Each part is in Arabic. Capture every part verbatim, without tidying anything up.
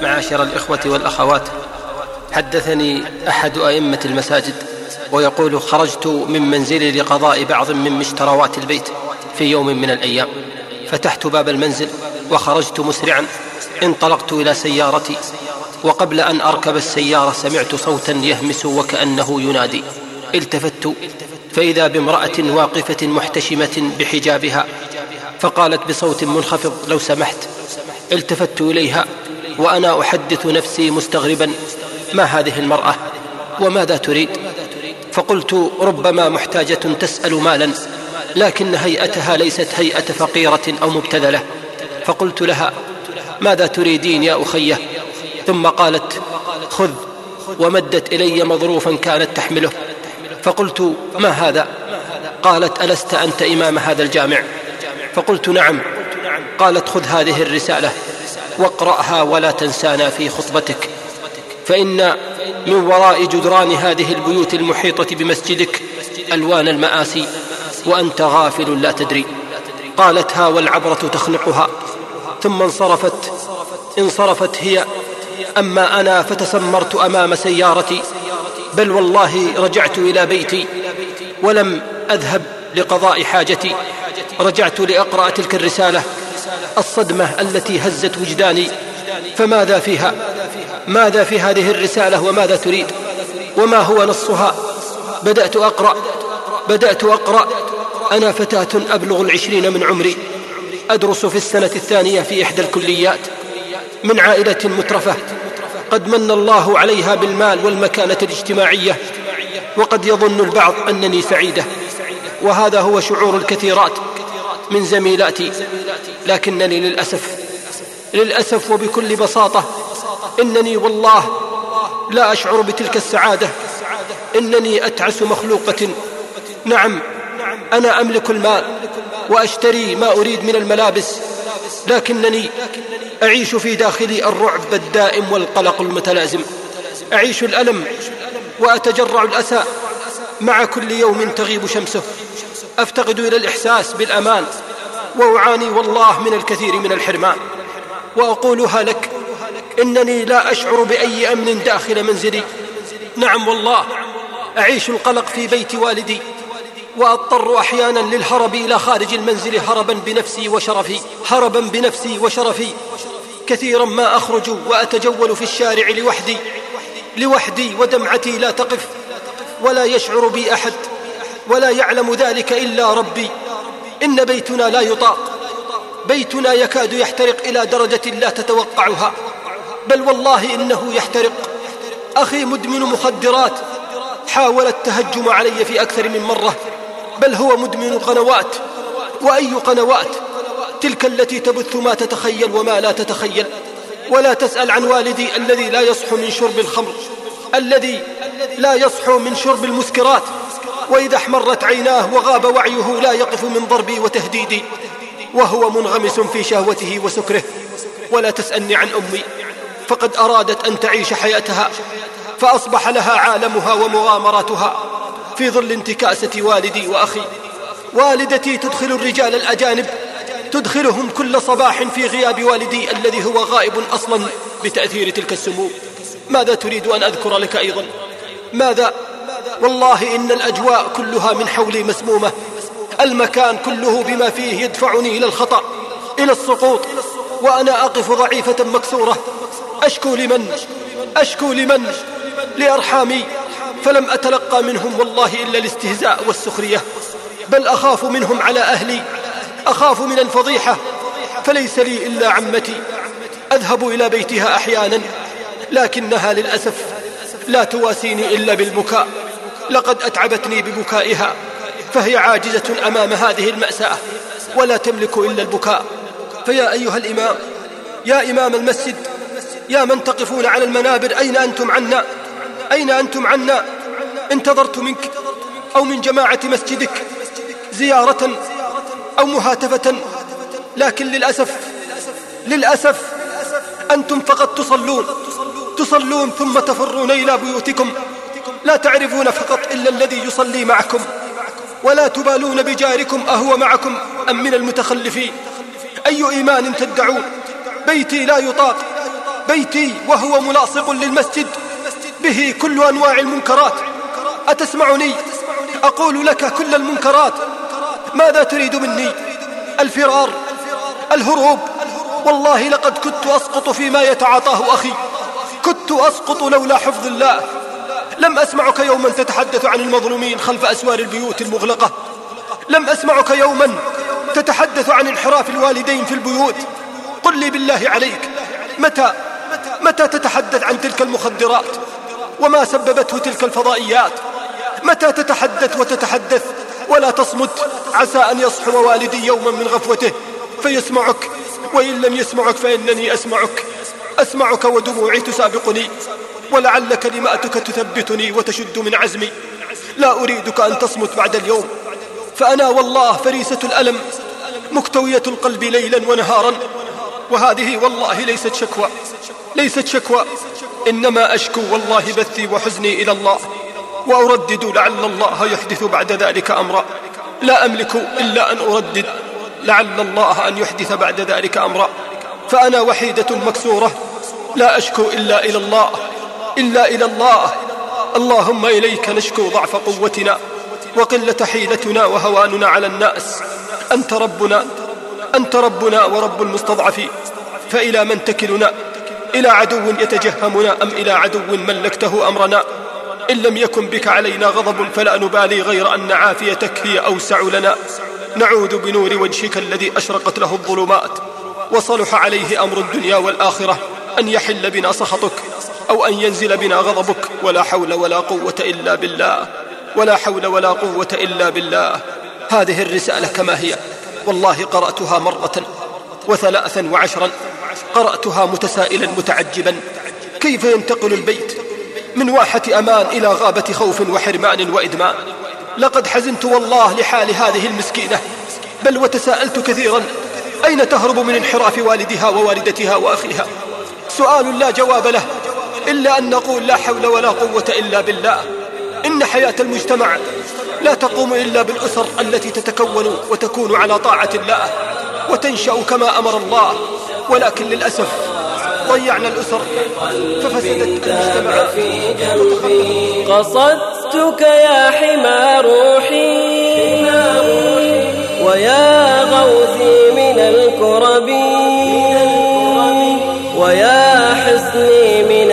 معاشر الإخوة والأخوات، حدثني أحد أئمة المساجد ويقول: خرجت من منزلي لقضاء بعض من مشتروات البيت في يوم من الأيام، فتحت باب المنزل وخرجت مسرعا، انطلقت إلى سيارتي، وقبل أن أركب السيارة سمعت صوتا يهمس وكأنه ينادي. التفت فإذا بامرأة واقفة محتشمة بحجابها، فقالت بصوت منخفض: لو سمحت. التفت إليها وأنا أحدث نفسي مستغربا: ما هذه المرأة وماذا تريد؟ فقلت: ربما محتاجة تسأل مالا، لكن هيئتها ليست هيئة فقيرة أو مبتذلة. فقلت لها: ماذا تريدين يا أخيه؟ ثم قالت: خذ، ومدت إلي مظروفا كانت تحمله. فقلت: ما هذا؟ قالت: ألست أنت إمام هذا الجامع؟ فقلت: نعم. قالت: خذ هذه الرسالة واقرأها ولا تنسانا في خطبتك، فإن من وراء جدران هذه البيوت المحيطة بمسجدك ألوان المآسي وأنت غافل لا تدري. قالت: ها والعبرة تخنقها. ثم انصرفت انصرفت هي. أما أنا فتسمرت أمام سيارتي، بل والله رجعت إلى بيتي ولم أذهب لقضاء حاجتي، رجعت لأقرأ تلك الرسالة. الصدمة التي هزت وجداني، فماذا فيها؟ ماذا في هذه الرسالة وماذا تريد؟ وما هو نصها؟ بدأت أقرأ بدأت أقرأ أنا فتاة أبلغ العشرين من عمري، أدرس في السنة الثانية في إحدى الكليات، من عائلة مترفة قد من الله عليها بالمال والمكانة الاجتماعية، وقد يظن البعض أنني سعيدة، وهذا هو شعور الكثيرات من زميلاتي. لكنني للأسف للأسف وبكل بساطة إنني والله لا أشعر بتلك السعادة. إنني أتعس مخلوقة. نعم، أنا أملك المال وأشتري ما أريد من الملابس، لكنني أعيش في داخلي الرعب الدائم والقلق المتلازم. أعيش الألم وأتجرع الأسى مع كل يوم تغيب شمسه. أفتقد إلى الإحساس بالأمان، وأعاني والله من الكثير من الحرمان. وأقولها لك: إنني لا أشعر بأي أمن داخل منزلي. نعم والله، أعيش القلق في بيت والدي، وأضطر أحيانا للهرب إلى خارج المنزل هربا بنفسي وشرفي هربا بنفسي وشرفي كثيرا ما أخرج وأتجول في الشارع لوحدي لوحدي ودمعتي لا تقف، ولا يشعر بي أحد، ولا يعلم ذلك إلا ربي. إن بيتنا لا يطاق، بيتنا يكاد يحترق إلى درجة لا تتوقعها، بل والله إنه يحترق. أخي مدمن مخدرات حاول التهجم علي في أكثر من مرة، بل هو مدمن قنوات. وأي قنوات؟ تلك التي تبث ما تتخيل وما لا تتخيل. ولا تسأل عن والدي الذي لا يصحو من شرب الخمر، الذي لا يصحو من شرب المسكرات، وإذا احمرت عيناه وغاب وعيه لا يقف من ضربي وتهديدي، وهو منغمس في شهوته وسكره. ولا تسألني عن أمي، فقد أرادت أن تعيش حياتها، فأصبح لها عالمها ومغامراتها في ظل انتكاسة والدي وأخي. والدتي تدخل الرجال الأجانب، تدخلهم كل صباح في غياب والدي الذي هو غائب أصلا بتأثير تلك السموم. ماذا تريد أن أذكر لك أيضا؟ ماذا؟ والله إن الأجواء كلها من حولي مسمومة، المكان كله بما فيه يدفعني إلى الخطأ، إلى السقوط، وأنا أقف ضعيفة مكسورة. أشكو لمن؟ أشكو لمن؟ لأرحامي، فلم أتلقى منهم والله إلا الاستهزاء والسخرية، بل أخاف منهم على أهلي، أخاف من الفضيحة، فليس لي إلا عمتي. أذهب إلى بيتها أحيانا، لكنها للأسف لا تواسيني إلا بالبكاء. لقد أتعبتني ببكائها، فهي عاجزة أمام هذه المأساة ولا تملك إلا البكاء. فيا أيها الإمام، يا إمام المسجد، يا من تقفون على المنابر، أين أنتم عنا؟ أين أنتم عنا؟ انتظرت منك أو من جماعة مسجدك زيارة أو مهاتفة، لكن للأسف للأسف أنتم فقط تصلون تصلون ثم تفرون إلى بيوتكم، لا تعرفون فقط إلا الذي يصلي معكم، ولا تبالون بجاركم أهو معكم أم من المتخلفين. أي إيمان تدعون؟ بيتي لا يطاق، بيتي وهو ملاصق للمسجد به كل أنواع المنكرات. أتسمعني؟ أقول لك كل المنكرات. ماذا تريد مني؟ الفرار؟ الهروب؟ والله لقد كنت أسقط فيما يتعاطاه أخي، كنت أسقط لولا حفظ الله. لم أسمعك يوما تتحدث عن المظلومين خلف أسوار البيوت المغلقة، لم أسمعك يوما تتحدث عن انحراف الوالدين في البيوت. قل لي بالله عليك، متى متى تتحدث عن تلك المخدرات وما سببته تلك الفضائيات؟ متى تتحدث وتتحدث ولا تصمت؟ عسى أن يصحو والدي يوما من غفوته فيسمعك، وإن لم يسمعك فإنني أسمعك، أسمعك ودموعي تسابقني، ولعل كلماتك تثبتني وتشد من عزمي. لا أريدك أن تصمت بعد اليوم، فأنا والله فريسة الألم مكتوية القلب ليلا ونهارا. وهذه والله ليست شكوى، ليست شكوى، إنما أشكو والله بثي وحزني إلى الله، وأردد لعل الله يحدث بعد ذلك أمرا. لا أملك إلا أن أردد لعل الله أن يحدث بعد ذلك أمرا. فأنا وحيدة مكسورة لا أشكو إلا إلى الله، إلا إلى الله. اللهم إليك نشكو ضعف قوتنا وقلة حيلتنا وهواننا على الناس. أنت ربنا، أنت ربنا ورب المستضعفين. فإلى من تكلنا؟ إلى عدو يتجهمنا أم إلى عدو ملكته أمرنا؟ إن لم يكن بك علينا غضب فلا نبالي، غير أن عافيتك هي أوسع لنا. نعوذ بنور وجهك الذي أشرقت له الظلمات وصلح عليه أمر الدنيا والآخرة أن يحل بنا سخطك أو أن ينزل بنا غضبك. ولا حول ولا قوة إلا بالله، ولا حول ولا قوة إلا بالله. هذه الرسالة كما هي والله قرأتها مرة وثلاثا وعشرا، قرأتها متسائلا متعجبا كيف ينتقل البيت من واحة أمان إلى غابة خوف وحرمان وإدمان. لقد حزنت والله لحال هذه المسكينة، بل وتساءلت كثيرا أين تهرب من انحراف والدها ووالدتها وأخيها؟ سؤال لا جواب له إلا أن نقول لا حول ولا قوة إلا بالله. إن حياة المجتمع لا تقوم إلا بالأسر التي تتكون وتكون على طاعة الله وتنشأ كما أمر الله، ولكن للأسف ضيعنا الأسر ففسدت المجتمع. قصدتك يا حمى روحي ويا غوثي من الكرب ويا حصني من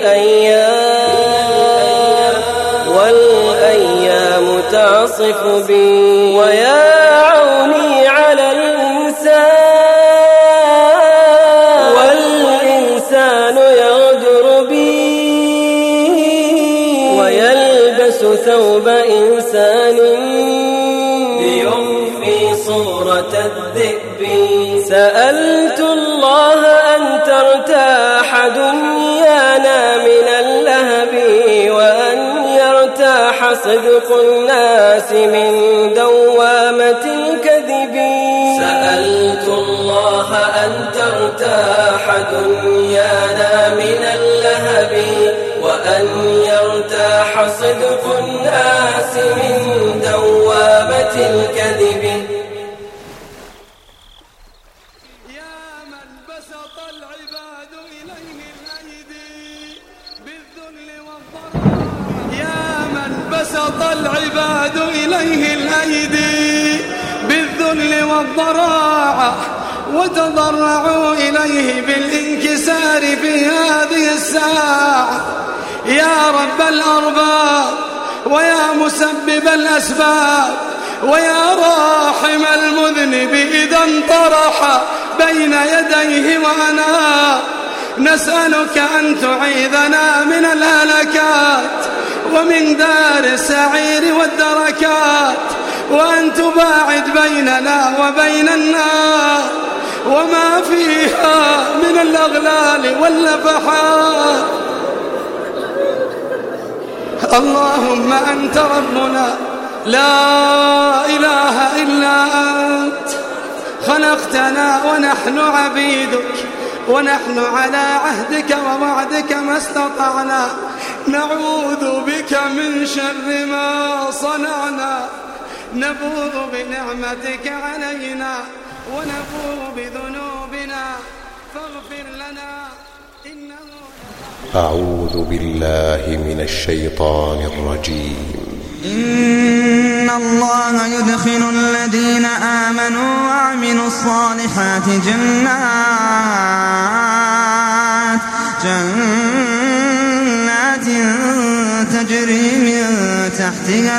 الأيام والأيام تعصف بي ويا عوني على الإنسان والإنسان يغدر بي ويلبس ثوب إنسان ليخفي صورة الذئب. سألت الله أن ترتاح دنيانا من اللهب وأن يرتاح صدق الناس من دوامة الكذب. سألت الله أن ترتاح دنيانا من اللهب وأن يرتاح صدق الناس من دوامة الكذب. بسط العباد إليه الأيدي بالذل والضراعة وتضرعوا إليه بالانكسار في هذه الساعة. يا رب الأرباب ويا مسبب الأسباب ويا راحم المذنب إذا انطرح بين يديه وأنا نسألك أن تعيذنا من الهلكات ومن دار السعير والدركات، وأن تباعد بيننا وبين النار وما فيها من الأغلال والنفحات. اللهم أنت ربنا لا إله إلا أنت، خلقتنا ونحن عبيدك ونحن على عهدك ووعدك ما استطعنا، نعوذ بك من شر ما صنعنا، نبوء بنعمتك علينا ونبوء بذنوبنا فاغفر لنا. أعوذ بالله من الشيطان الرجيم. إن الله يدخل الذين آمنوا وعملوا الصالحات جنات جنات تجري من تحتها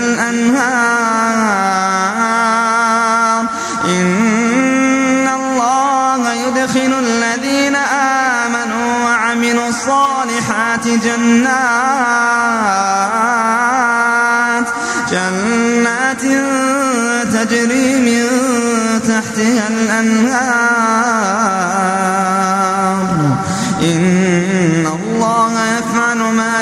الأنهار. إن الله يدخل الذين آمنوا وعملوا الصالحات جنات جنات تجري من تحتها الأنهار. إن الله يفعل ما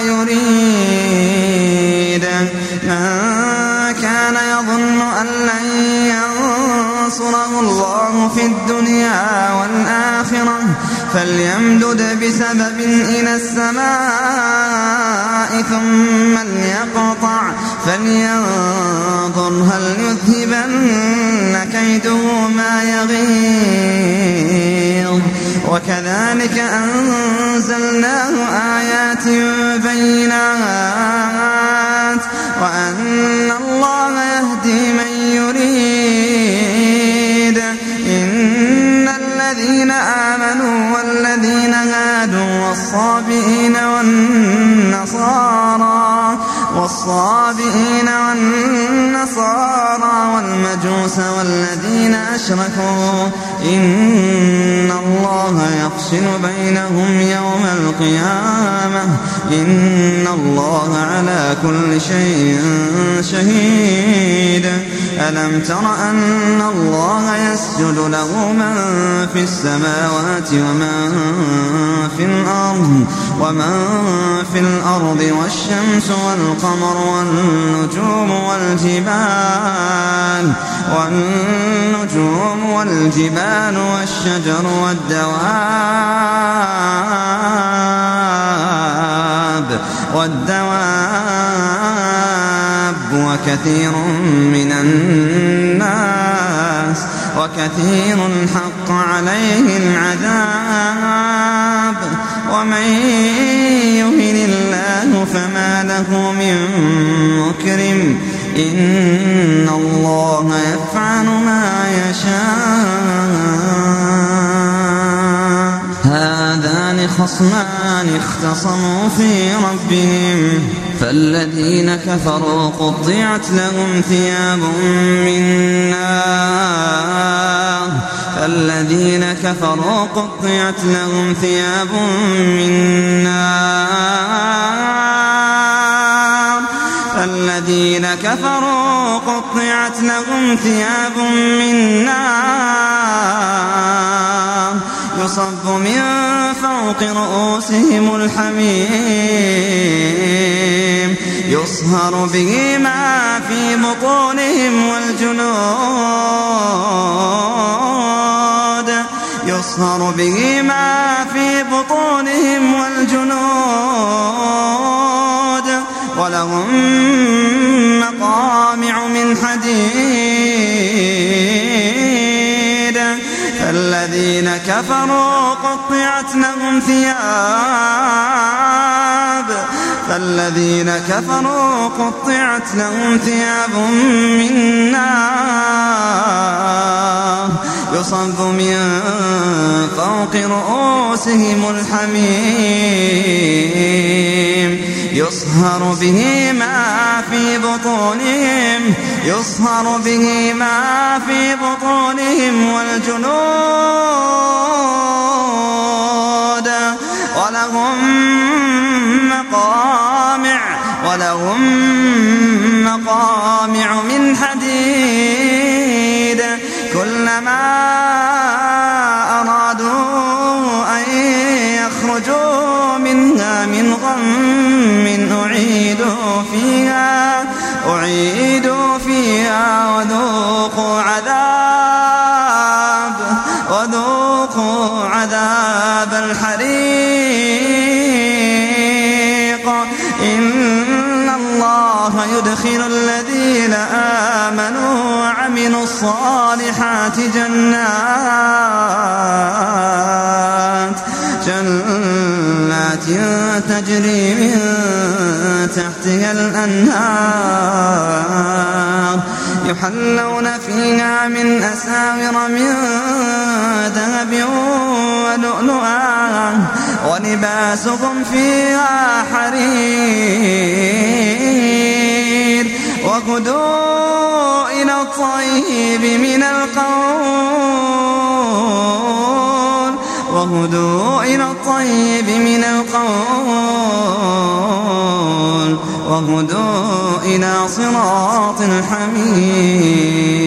يريد. من كان يظن أن لن ينصره الله في الدنيا والآخرة فليمدد بسبب إلى السماء ثم ليقطع فلينظر هل يذهبن كيده ما يغيظ. وكذلك أنزلناه آيات بينات وأن الله يهدي من يريد. إن الذين آمنوا والذين هادوا والصابئين والنصارى والصابئين والنصارى والمجوس والذين أشركوا إن الله يفصل بينهم يوم القيامة. إن الله على كل شيء شهيد. ألم تر أن الله يسجد له من في السماوات ومن في الأرض ومن في الأرض والشمس والقمر والنجوم والجبال والنجوم والجبال والشجر والدواب والدواب وكثير من الناس وكثير حق عليه العذاب. ومن يهن الله فما له من مكرم. إن الله يفعل ما يشاء. هذان خصمان اختصموا في ربهم فالذين كفروا قطعت لهم ثياب من نار فالذين كفروا قطعت لهم ثياب من نار فالذين كفروا قطعت لهم ثياب من نار يصب من فوق رؤوسهم الحميم يصهر به ما في بطونهم والجنود يصهر به ما في بطونهم والجنود ولهم مقامع من حديد فالذين كفروا قطعت لهم ثياب فالذين كفروا قطعت لهم ثياب من نار يصب من فوق رؤوسهم الحميم يصهر به ما في بطونهم يصهر به ما في بطونهم والجنود ولهم مقامع ولهم مقامع من حديد كلما أرادوا أن يخرجوا منها من غم أعيدوا فيها أعيدوا فيها وذوقوا عذاب وذوقوا عذاب الحريق إن الله يدخل الذين آمنوا وعملوا الصالحات جنات جنات تحتها الأنهار يحلون فيها من أساور من ذهب ولؤلؤا ولباسهم فيها حرير وهدوا إلى الطيب من القول وهدوا إلى الطيب من القول وهدوا إلى صراط الحميد.